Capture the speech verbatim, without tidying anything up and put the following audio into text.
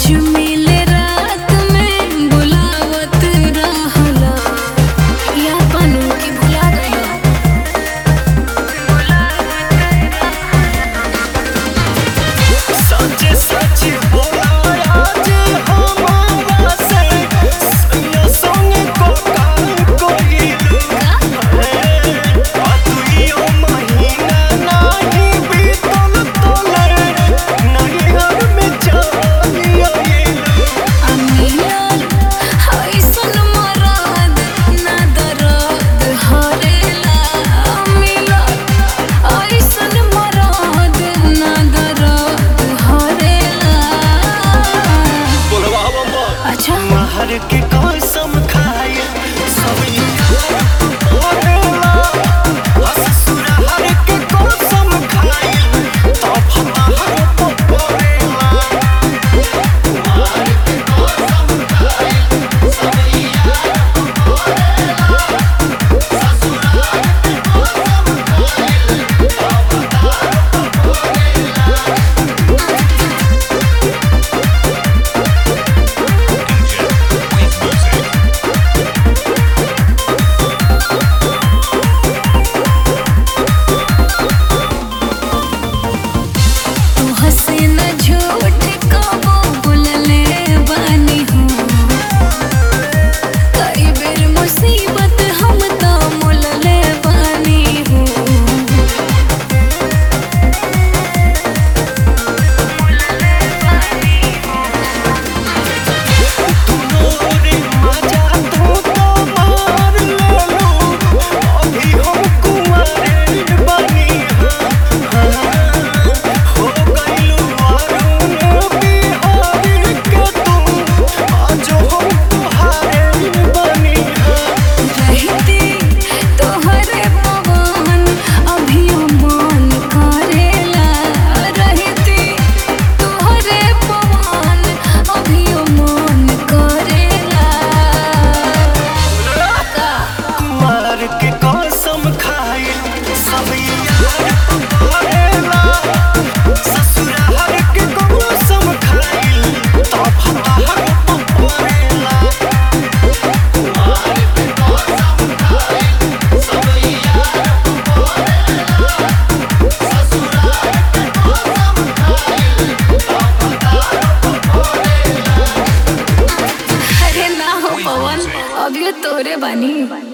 मिले रात में बुलावत रहला या बनू की भुला गया। सच सच बोला आज हमारा से सैया संग को काल कोई आ दुइयो महीना नहीं बीतल तोले नहीं घर में चली आइलू। अमियार ऐसन मराद ना दर्द हरेला। अमियार ऐसन मराद ना दर्द हरेला। बोलवा मत अच्छा महर के कसम खाए सब यार बोलेला आ ससुराल के कसम खाए तब महर बोलेला। तू हंसे न झूठ कबो बोलले बानी हूँ। कई बेर मुसीबत हम तो मुलले बानी हूँ। तोरे मजा तू तो मार लेलू अभी हम कुंवारे बनी हो गइलू अरुण बिहारी के तू आज हम तुहारे बनी। रहती तोहरे पवन अभियो मन करेला। रहती तोहरे पवन अभियो मन करेला। कुंवार के कसम खाए सब यार बोलेला ससुराल के कसम खाए तब महर बोलेला। अरे ना हो पवन अभियो तोरे बानी।